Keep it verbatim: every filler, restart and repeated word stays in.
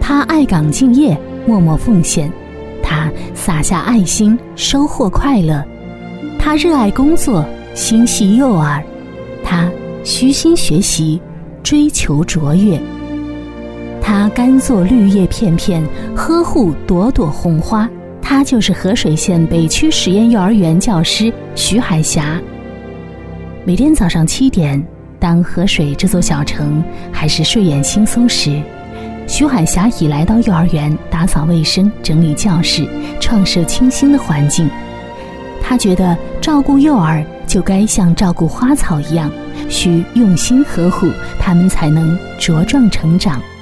他爱岗敬业，默默奉献，他洒下爱心，收获快乐，他热爱工作，心系幼儿，他虚心学习，追求卓越，他甘做绿叶片片，呵护朵朵红花。他就是河水县北区实验幼儿园教师徐海霞。每天早上七点，当河水这座小城还是睡眼惺忪时，徐海霞已来到幼儿园打扫卫生，整理教室，创设清新的环境。他觉得照顾幼儿就该像照顾花草一样，需用心呵护，他们才能茁壮成长。